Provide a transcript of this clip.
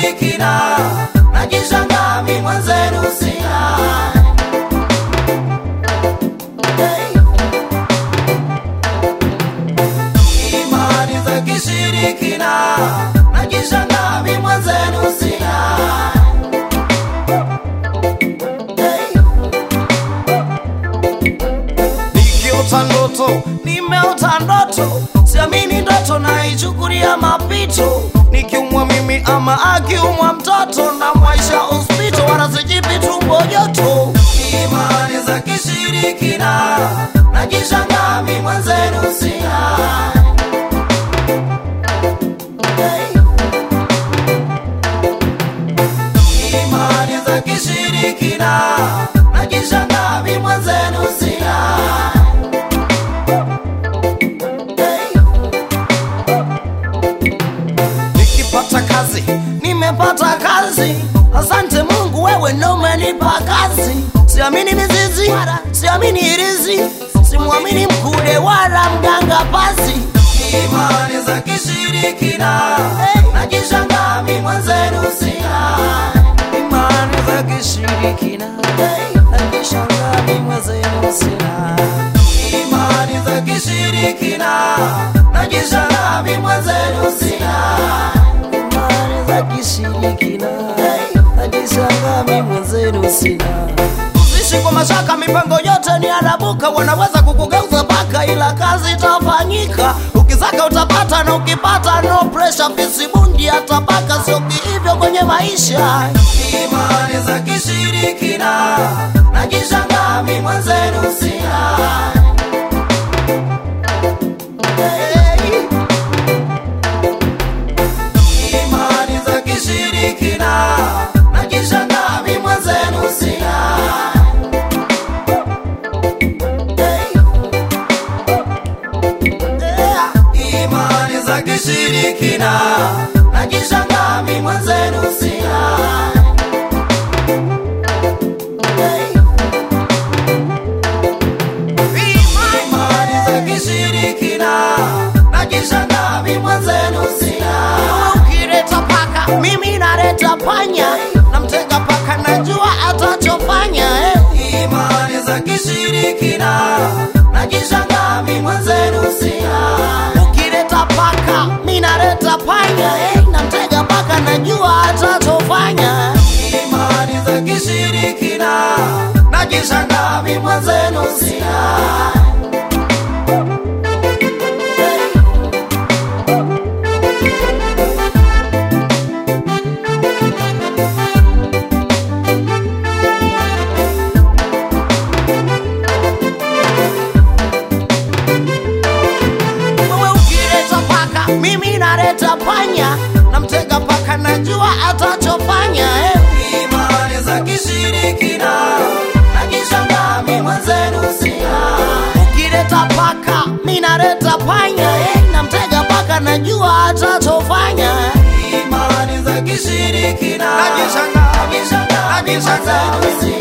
kishirikina, najishangaa mimi mwenzenu sina. Imani za kishirikina, najishangaa mimi mwenzenu sina. Nikiota ndoto, nimeota ndoto, siamini ndoto naichukulia mapito. Nikiumwa mimi ama akiumwa mtoto, na mwaisha hospital wala sijipi tumbo joto. Imani za kishirikina, najishangaa mimi mwenzenu sina. Imani za kishirikina, najishangaa mimi mwenzenu sina. Nikipata kazi, nimepata kazi, asante Mungu wewe ndo umenipa kazi. Siamini mizizi, siamini irizi, simuamini mkude wala mganga pasi. Imani za kishirikina, najishangaa mimi mwenzenu sina. Imani za kishirikina, najishangaa mimi mwenzenu sina. Imani za kishirikina, najishangaa mimi mwenzenu sina. Imani za kishirikina, najishangaa mimi mwenzenu sina. Usiishi kwa mashaka, mipango yote ni arabuka. Wanaweza kukugeuza paka ila kazi itafanyika. Ukizaka utapata na ukipata no pressure. Fisibundi atapaka sio hivyo kwenye maisha. Imani za kishirikina, najishangaa mimi mwenzenu sina. Imani za kishirikina, najishangaa mimi mwenzenu sina. Imani za kishirikina, najishangaa mimi mwenzenu sina. Imani za kishirikina, najishangaa mimi mwenzenu sina. Ukileta paka, mimi naleta panya, namtega paka najua atachofanya. Imani za kishirikina, najishangaa mimi mwenzenu sina. Ukileta paka, mimi naleta panya, namtega paka najua atachofanya. Imani za kishirikina, najishangaa mimi mwenzenu sina. Mimi naleta panya, namtega paka najua atachofanya. Imani za kishirikina, najishangaa mimi mwenzenu sina. Ukileta paka, mimi naleta panya, namtega paka najua atachofanya. Imani za kishirikina, najishangaa mimi mwenzenu sina.